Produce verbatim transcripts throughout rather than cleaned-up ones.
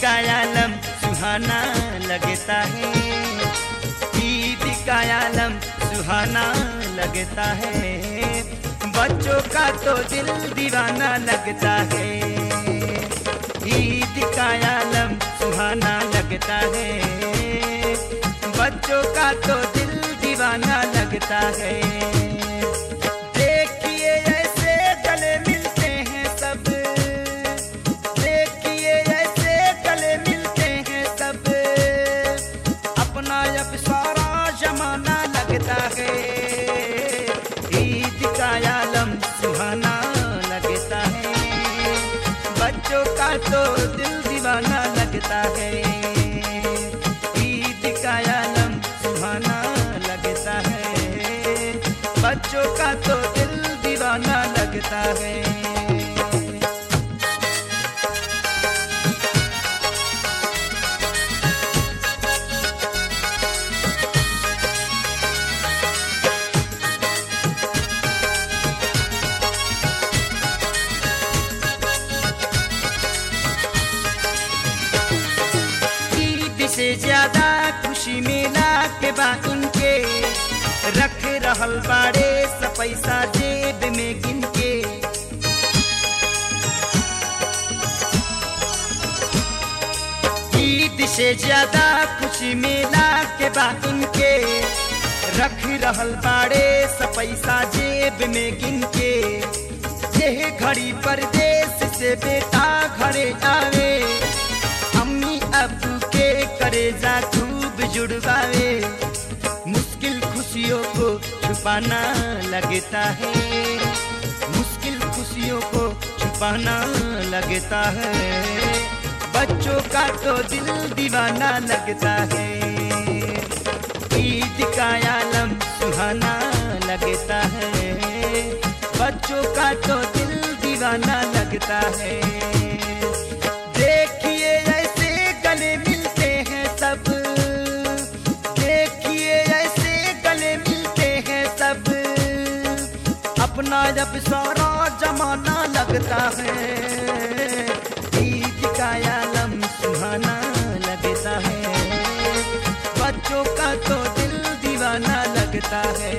का आलम सुहाना लगता है, ईद का आलम सुहाना लगता है, बच्चों का तो दिल दीवाना लगता है। ईद का आलम सुहाना लगता है, बच्चों का तो दिल दीवाना लगता है। देखिए ऐसे गले मिलते हैं सब, देखिए ऐसे गले मिलते हैं सब, अपना अब सारा जमाना लगता है। ईद का आलम सुहाना लगता है, बच्चों का तो दिल दीवाना लगता है। ईद का आलम सुहाना लगता है, बच्चों का तो दिल दीवाना लगता है। से ज्यादा खुशी मिला के बा इनके, रख रहल बाड़े सब पैसा जेब में गिन के। ईद से ज्यादा खुशी मिला के बा इनके, रख रहल बाड़े सब पैसा जेब में गिन के। यह घड़ी परदेश से बेटा घरे आवे, अम्मी अब्बू के करेजा खूब जुड़वावे, मुश्किल खुशियों को छुपाना लगता है, मुश्किल खुशियों को छुपाना लगता है, बच्चों का तो दिल दीवाना लगता है। ईद का आलम सुहाना लगता है, बच्चों का तो दिल दीवाना लगता है। देखिए ऐसे गले मिलते हैं सब, देखिए ऐसे गले मिलते हैं सब, अपना जब सारा जमाना लगता है। ईद का आलम सुहाना लगता है, बच्चों का तो दिल दीवाना लगता है।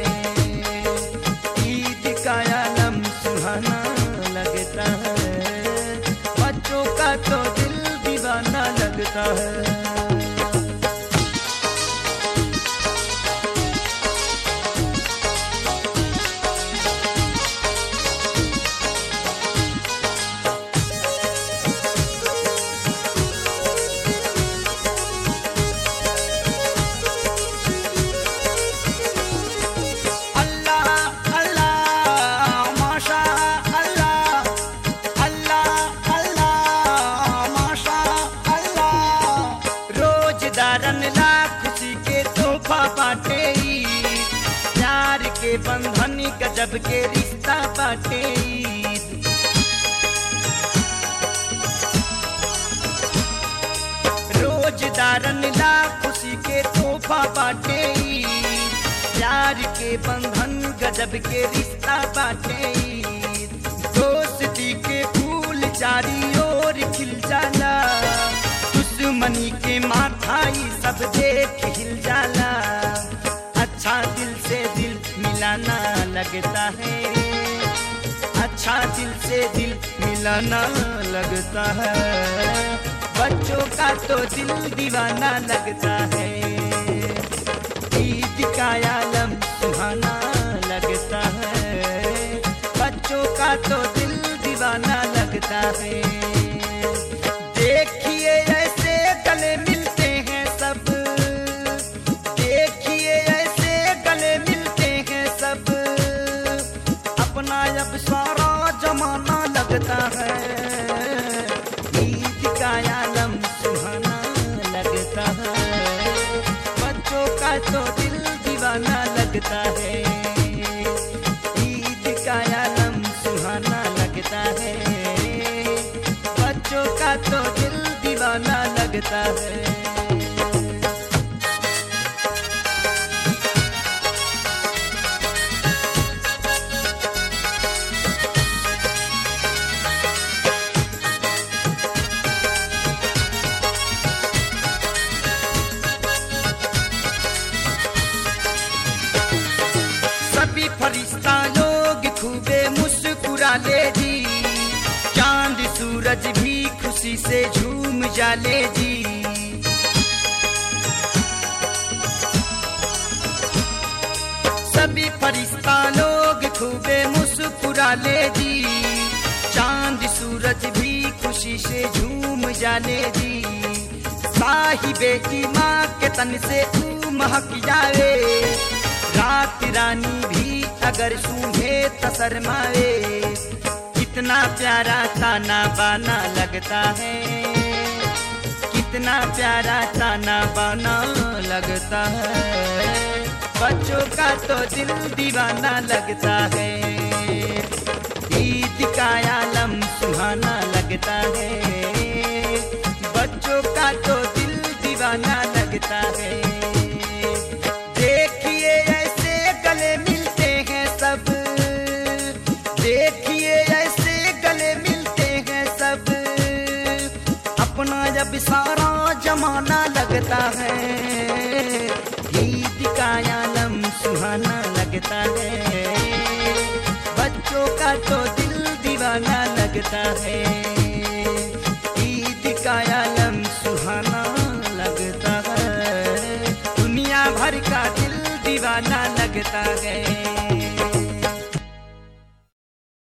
ईद का आलम सुहाना लगता है, बच्चों का तो दिल दीवाना लगता है। खुशी के तोहफा बाटे, प्यार के बंधन गजब के रिश्ता बाटे। रोजदारन ला खुशी के तोहफा बाटे, प्यार के बंधन गजब के रिश्ता बाटे। दोस्ती के फूल चारी ओर खिल जाला, दुश्मनी के माथाई सब देख हिल जाला, अच्छा दिल से दिल मिलाना लगता है, अच्छा दिल से दिल मिलाना लगता है, बच्चों का तो दिल दीवाना लगता है। ईद का आलम सुहाना लगता है, बच्चों का तो दिल दीवाना लगता है। देखिए ऐसे गले मिलते हैं सब, देखिए ऐसे गले मिलते हैं सब, अपना अब सारा जमाना लगता है। ईद का आलम सुहाना लगता है, बच्चों का तो दिल दीवाना लगता है। ईद का आलम सुहाना लगता है, बच्चों का तो दिल दीवाना लगता है। से झूम जाले जी। सभी फरिश्ता लोग खूबे मुस्कुराले जी। चांद सूरज भी खुशी से झूम जाले जी। साहिबे की माँ के तन से तू महक जावे, रात रानी भी अगर सूंघे त शर्मावे। कितना प्यारा ताना बाना लगता है, कितना प्यारा ताना बाना लगता है। बच्चों का तो दिल दीवाना लगता है। ईद का आलम सुहाना लगता है। बच्चों का तो दिल दीवाना लगता है। देखिए ऐसे गले मिलते हैं सब, देखिए ऐसे गले मिलते हैं सब। अपना जब सारा जमाना लगता है। ईद का आलम सुहाना लगता है। बच्चों का तो दिल दीवाना लगता है। ईद का आलम सुहाना लगता है। दुनिया भर का दिल दीवाना लगता है।